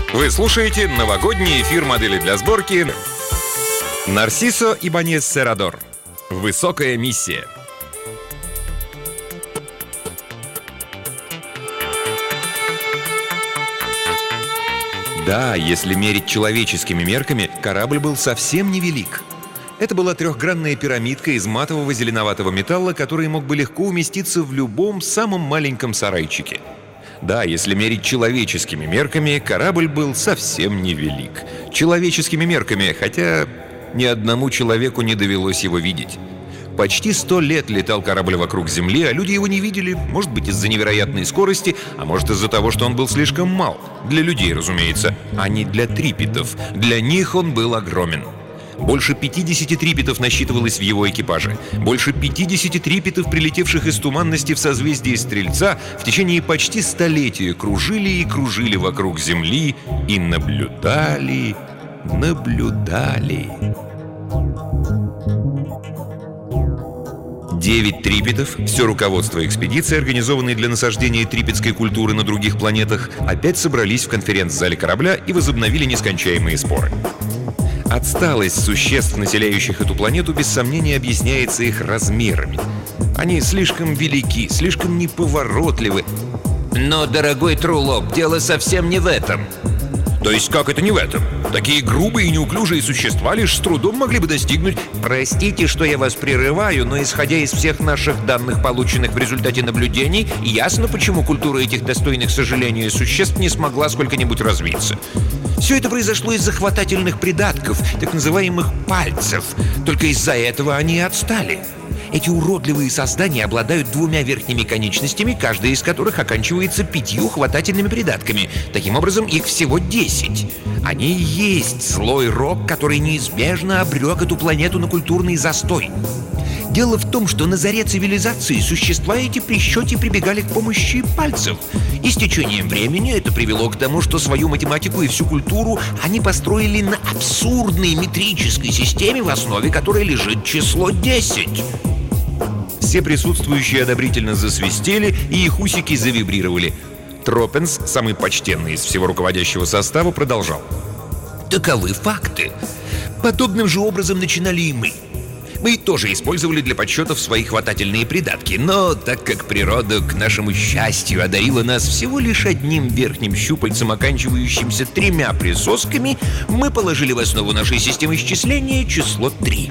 Вы слушаете новогодний эфир модели для сборки Нарсисо Ибаньес Серрадор. Высокая миссия. Да, если мерить человеческими мерками, корабль был совсем невелик. Это была трехгранная пирамидка из матового зеленоватого металла, который мог бы легко уместиться в любом самом маленьком сарайчике. Да, если мерить человеческими мерками, корабль был совсем невелик. Человеческими мерками, хотя ни одному человеку не довелось его видеть. Почти 100 лет летал корабль вокруг Земли, а люди его не видели. Может быть, из-за невероятной скорости, а может, из-за того, что он был слишком мал. Для людей, разумеется, а не для трипитов. Для них он был огромен. Больше 50 трипитов насчитывалось в его экипаже. Больше 50 трипитов, прилетевших из туманности в созвездие Стрельца, в течение почти столетия кружили и кружили вокруг Земли и наблюдали. 9 трипитов, все руководство экспедиции, организованной для насаждения трипитской культуры на других планетах, опять собрались в конференц-зале корабля и возобновили нескончаемые споры. Отсталость существ, населяющих эту планету, без сомнения объясняется их размерами. Они слишком велики, слишком неповоротливы. Но, дорогой Трулоп, дело совсем не в этом. То есть как это не в этом? Такие грубые и неуклюжие существа лишь с трудом могли бы достигнуть... Простите, что я вас прерываю, но исходя из всех наших данных, полученных в результате наблюдений, ясно, почему культура этих достойных сожаления существ не смогла сколько-нибудь развиться. Все это произошло из захватательных придатков, так называемых пальцев. Только из-за этого они и отстали. Эти уродливые создания обладают 2 верхними конечностями, каждая из которых оканчивается 5 хватательными придатками. Таким образом, их всего 10. Они и есть злой рок, который неизбежно обрек эту планету на культурный застой. Дело в том, что на заре цивилизации существа эти при счете прибегали к помощи пальцев. И с течением времени это привело к тому, что свою математику и всю культуру они построили на абсурдной метрической системе, в основе которой лежит число 10. Все присутствующие одобрительно засвистели, и их усики завибрировали. Тропенс, самый почтенный из всего руководящего состава, продолжал. Таковы факты. Подобным же образом начинали и мы. Мы тоже использовали для подсчетов свои хватательные придатки, но так как природа, к нашему счастью, одарила нас всего лишь одним верхним щупальцем, оканчивающимся 3 присосками, мы положили в основу нашей системы исчисления число 3.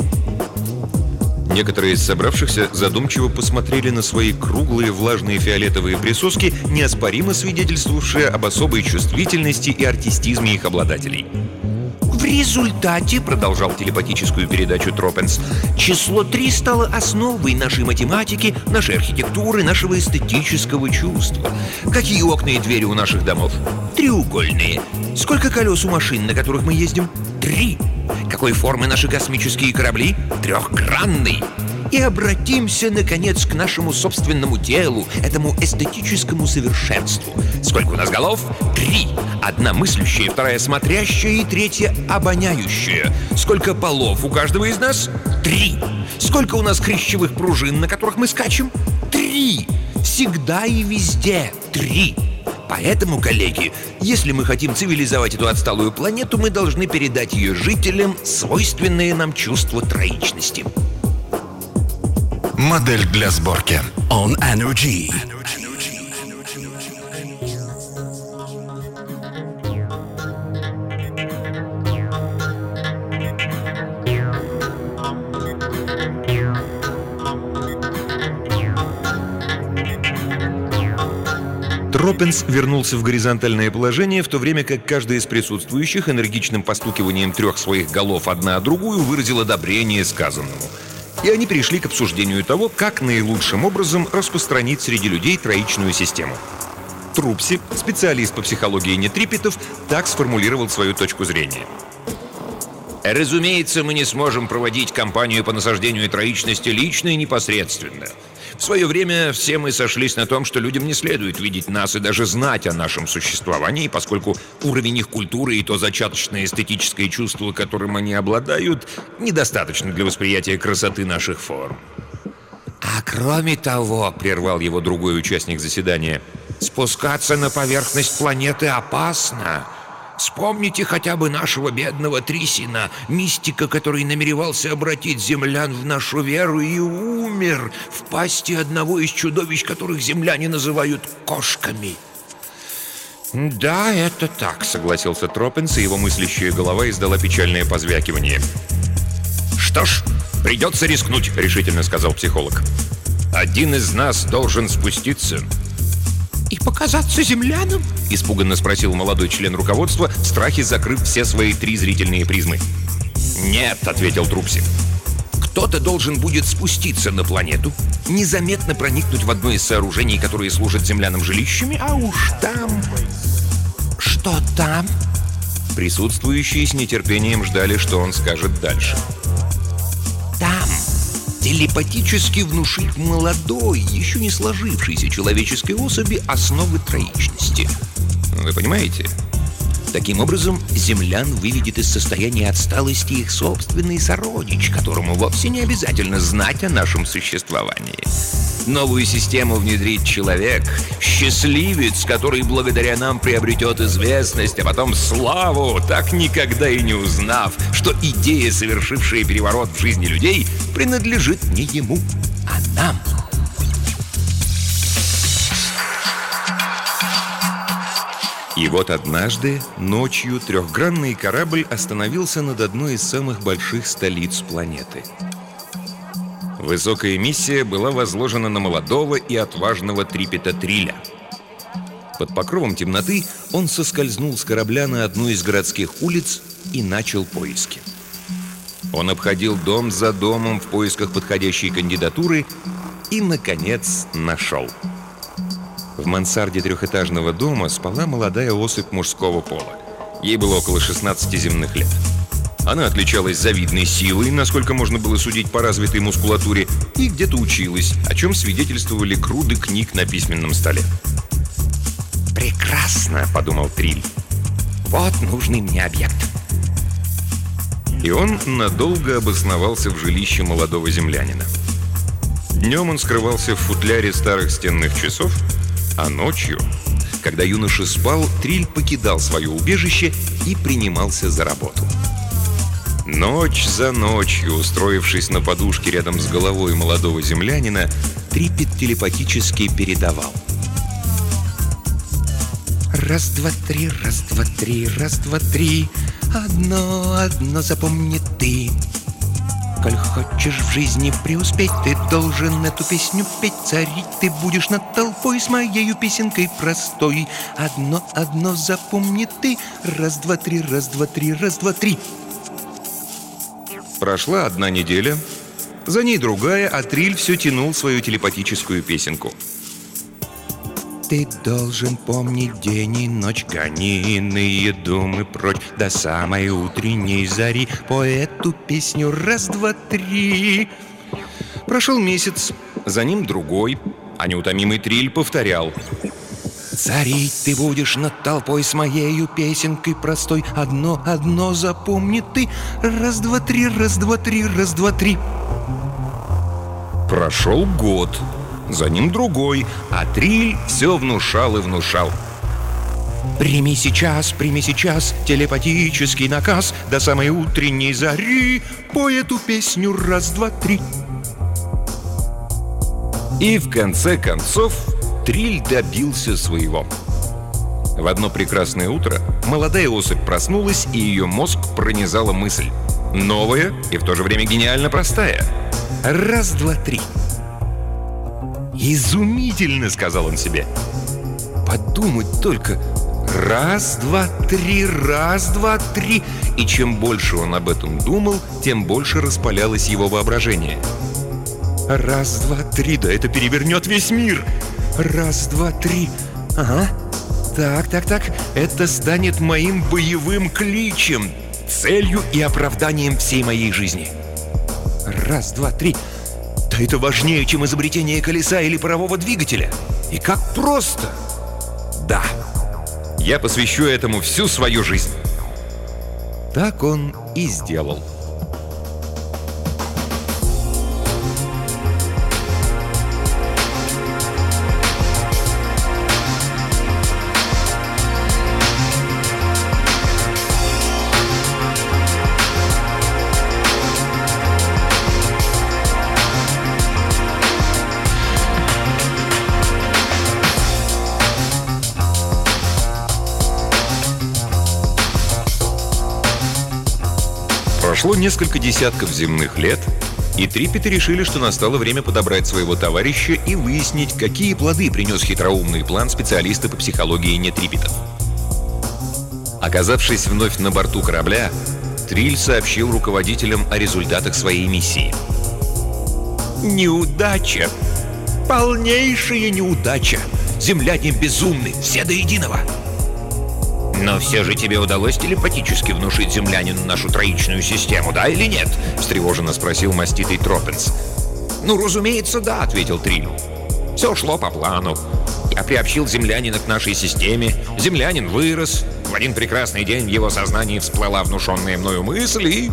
Некоторые из собравшихся задумчиво посмотрели на свои круглые влажные фиолетовые присоски, неоспоримо свидетельствовавшие об особой чувствительности и артистизме их обладателей. В результате, продолжал телепатическую передачу Тропенс, число 3 стало основой нашей математики, нашей архитектуры, нашего эстетического чувства. Какие окна и двери у наших домов? Треугольные. Сколько колес у машин, на которых мы ездим? 3. Какой формы наши космические корабли? Трехгранный. И обратимся, наконец, к нашему собственному телу, этому эстетическому совершенству. Сколько у нас голов? 3. Одна мыслящая, 2 смотрящая и 3 обоняющая. Сколько полов у каждого из нас? 3. Сколько у нас хрящевых пружин, на которых мы скачем? 3. Всегда и везде 3. Поэтому, коллеги, если мы хотим цивилизовать эту отсталую планету, мы должны передать ее жителям свойственное нам чувство троичности. Модель для сборки On Energy. Тропенс вернулся в горизонтальное положение, в то время как каждый из присутствующих энергичным постукиванием 3 своих голов одна о другую выразил одобрение сказанному. И они перешли к обсуждению того, как наилучшим образом распространить среди людей троичную систему. Трупси, специалист по психологии нетрипитов, так сформулировал свою точку зрения. Разумеется, мы не сможем проводить кампанию по насаждению троичности лично и непосредственно. В свое время все мы сошлись на том, что людям не следует видеть нас и даже знать о нашем существовании, поскольку уровень их культуры и то зачаточное эстетическое чувство, которым они обладают, недостаточно для восприятия красоты наших форм. «А кроме того, — прервал его другой участник заседания, — спускаться на поверхность планеты опасно. Вспомните хотя бы нашего бедного Трисина, мистика, который намеревался обратить землян в нашу веру и умер в пасти одного из чудовищ, которых земляне называют кошками». «Да, это так», — согласился Тропенс, и его мыслящая голова издала печальное позвякивание. «Что ж, придется рискнуть», — решительно сказал психолог. «Один из нас должен спуститься». «И показаться землянам?» — испуганно спросил молодой член руководства, в страхе закрыв все свои 3 зрительные призмы. «Нет», — ответил Трупси. «Кто-то должен будет спуститься на планету, незаметно проникнуть в одно из сооружений, которые служат землянам жилищами, а уж там...» «Что там?» Присутствующие с нетерпением ждали, что он скажет дальше. «Там телепатически внушить молодой, еще не сложившейся человеческой особи основы троичности. Вы понимаете? Таким образом, землян выведет из состояния отсталости их собственный сородич, которому вовсе не обязательно знать о нашем существовании. Новую систему внедрит человек, счастливец, который благодаря нам приобретет известность, а потом славу, так никогда и не узнав, что идея, совершившая переворот в жизни людей, принадлежит не ему, а нам». И вот однажды, ночью, трехгранный корабль остановился над одной из самых больших столиц планеты. Высокая миссия была возложена на молодого и отважного Триппета Триля. Под покровом темноты он соскользнул с корабля на одну из городских улиц и начал поиски. Он обходил дом за домом в поисках подходящей кандидатуры и, наконец, нашел. В мансарде трехэтажного дома спала молодая особь мужского пола. Ей было около 16 земных лет. Она отличалась завидной силой, насколько можно было судить по развитой мускулатуре, и где-то училась, о чем свидетельствовали груды книг на письменном столе. «Прекрасно», — подумал Триль. «Вот нужный мне объект». И он надолго обосновался в жилище молодого землянина. Днем он скрывался в футляре старых стенных часов, а ночью, когда юноша спал, Триль покидал свое убежище и принимался за работу. Ночь за ночью, устроившись на подушке рядом с головой молодого землянина, Триппет телепатически передавал: «Раз, два, три, раз, два, три, раз, два, три. Одно запомни ты. Коль хочешь в жизни преуспеть, ты должен эту песню петь. Царить ты будешь над толпой с моею песенкой простой. Одно запомни ты. Раз, два, три, раз, два, три, раз, два, три». Прошла одна неделя, за ней другая, а Триль все тянул свою телепатическую песенку. «Ты должен помнить день и ночь, гони иные думы прочь, до самой утренней зари по эту песню раз, два, три». Прошел месяц, за ним другой, а неутомимый Триль повторял: «Царить ты будешь над толпой с моею песенкой простой. Одно запомни ты. Раз, два, три, раз, два, три, раз, два, три». Прошел год, за ним другой, а Триль все внушал и внушал: прими сейчас телепатический наказ, до самой утренней зари пой эту песню раз, два, три». И в конце концов Триль добился своего. В одно прекрасное утро молодая особь проснулась, и ее мозг пронизала мысль. Новая и в то же время гениально простая. Раз, два, три. «Изумительно!» — сказал он себе. «Подумать только! Раз, два, три, раз, два, три!» И чем больше он об этом думал, тем больше распалялось его воображение. «Раз, два, три! Да это перевернет весь мир! Раз, два, три! Ага! Так, это станет моим боевым кличем, целью и оправданием всей моей жизни! Раз, два, три! Да это важнее, чем изобретение колеса или парового двигателя! И как просто! Да! Я посвящу этому всю свою жизнь!» Так он и сделал. Прошло несколько десятков земных лет, и трипеты решили, что настало время подобрать своего товарища и выяснить, какие плоды принес хитроумный план специалиста по психологии нетрипетов. Оказавшись вновь на борту корабля, Триль сообщил руководителям о результатах своей миссии. Неудача! Полнейшая неудача! Земляне безумны, все до единого! Но все же тебе удалось телепатически внушить землянину нашу троичную систему, да или нет? Встревоженно спросил маститый Тропенс. Ну, разумеется, да, ответил Триль. Все шло по плану. Я приобщил землянина к нашей системе. Землянин вырос. В один прекрасный день в его сознании всплыла внушенная мною мысль,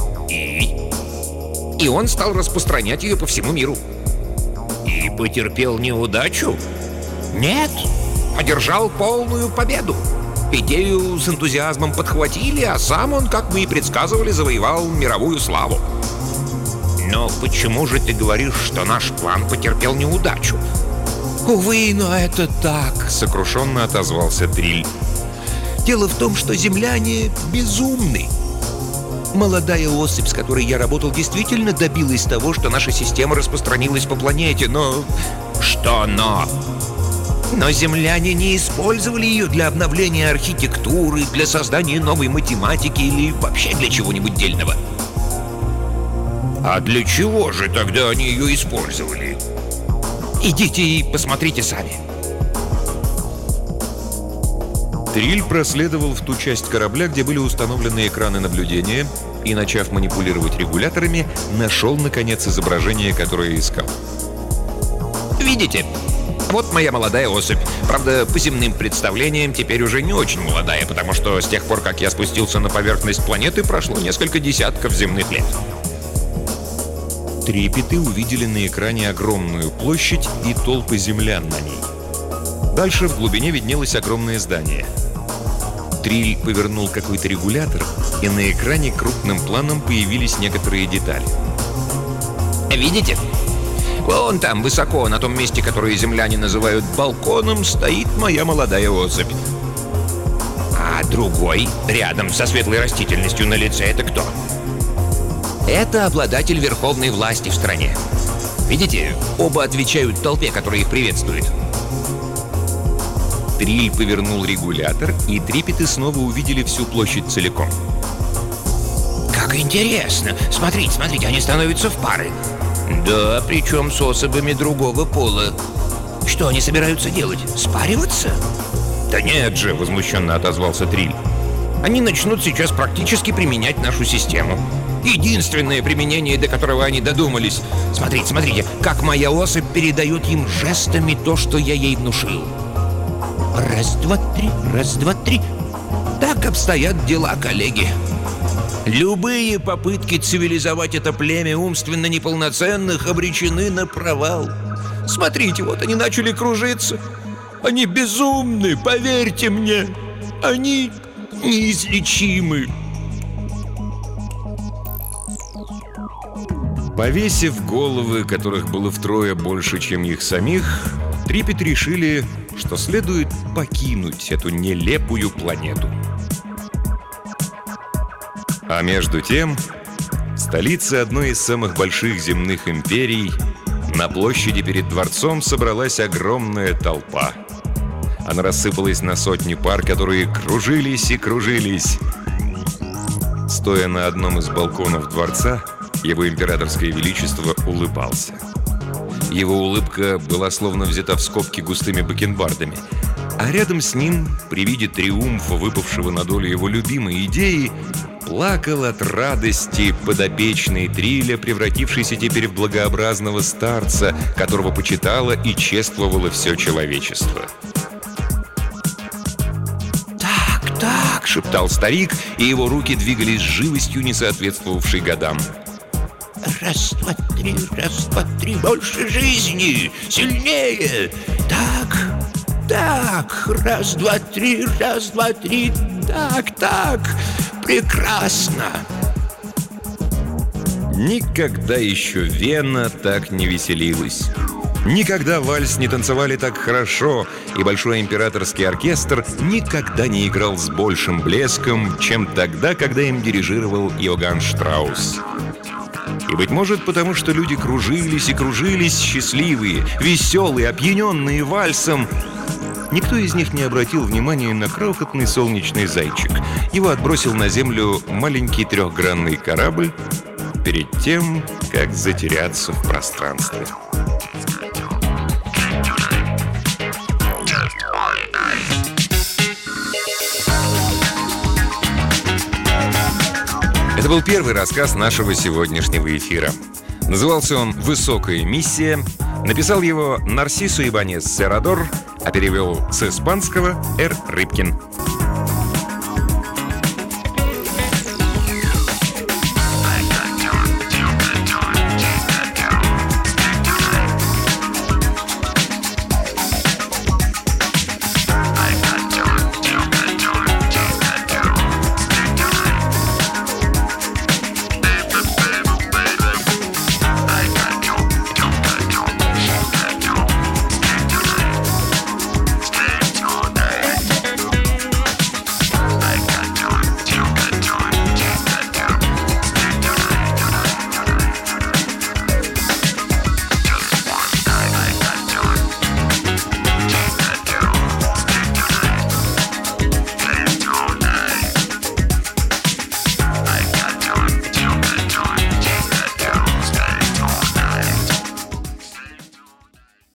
и он стал распространять ее по всему миру. И потерпел неудачу? Нет, одержал полную победу. Идею с энтузиазмом подхватили, а сам он, как мы и предсказывали, завоевал мировую славу. Но почему же ты говоришь, что наш план потерпел неудачу? Увы, но это так, сокрушенно отозвался Триль. Дело в том, что земляне безумны. Молодая особь, с которой я работал, действительно добилась того, что наша система распространилась по планете, но... Что но? Но земляне не использовали ее для обновления архитектуры, для создания новой математики или вообще для чего-нибудь дельного. А для чего же тогда они ее использовали? Идите и посмотрите сами. Триль проследовал в ту часть корабля, где были установлены экраны наблюдения, и, начав манипулировать регуляторами, нашел, наконец, изображение, которое искал. Видите? Вот моя молодая особь. Правда, по земным представлениям теперь уже не очень молодая, потому что с тех пор, как я спустился на поверхность планеты, прошло несколько десятков земных лет. Трипеты увидели на экране огромную площадь и толпы землян на ней. Дальше в глубине виднелось огромное здание. Триль повернул какой-то регулятор, и на экране крупным планом появились некоторые детали. Видите? Вон там, высоко, на том месте, которое земляне называют балконом, стоит моя молодая особь. А другой, рядом со светлой растительностью на лице, это кто? Это обладатель верховной власти в стране. Видите, оба отвечают толпе, которая их приветствует. Триль повернул регулятор, и трипеты снова увидели всю площадь целиком. Как интересно! Смотрите, смотрите, они становятся в пары. Да, причем с особями другого пола. Что они собираются делать? Спариваться? Да нет же, возмущенно отозвался Триль. Они начнут сейчас практически применять нашу систему. Единственное применение, до которого они додумались. Смотрите, смотрите, как моя особь передает им жестами то, что я ей внушил. Раз, два, три, раз, два, три. Так обстоят дела, коллеги. Любые попытки цивилизовать это племя умственно неполноценных обречены на провал. Смотрите, вот они начали кружиться. Они безумны, поверьте мне. Они неизлечимы. Повесив головы, которых было втрое больше, чем их самих, трипеты решили, что следует покинуть эту нелепую планету. А между тем, в столице одной из самых больших земных империй, на площади перед дворцом собралась огромная толпа. Она рассыпалась на сотни пар, которые кружились и кружились. Стоя на одном из балконов дворца, его императорское величество улыбался. Его улыбка была словно взята в скобки густыми бакенбардами, а рядом с ним, при виде триумфа, выпавшего на долю его любимой идеи, плакал от радости подопечный Триля, превратившийся теперь в благообразного старца, которого почитало и чествовало все человечество. «Так», — шептал старик, и его руки двигались с живостью, не соответствовавшей годам. Раз, два, три, больше жизни, сильнее. Так, раз, два, три, так, прекрасно. Никогда еще Вена так не веселилась. Никогда вальс не танцевали так хорошо, и Большой императорский оркестр никогда не играл с большим блеском, чем тогда, когда им дирижировал Иоганн Штраус. И, быть может, потому что люди кружились и кружились, счастливые, веселые, опьяненные вальсом, никто из них не обратил внимания на крохотный солнечный зайчик. Его отбросил на землю маленький трехгранный корабль перед тем, как затеряться в пространстве. Это был первый рассказ нашего сегодняшнего эфира. Назывался он «Высокая миссия». Написал его Нарсису Ибанес Серрадор, а перевел с испанского Р. Рыбкин.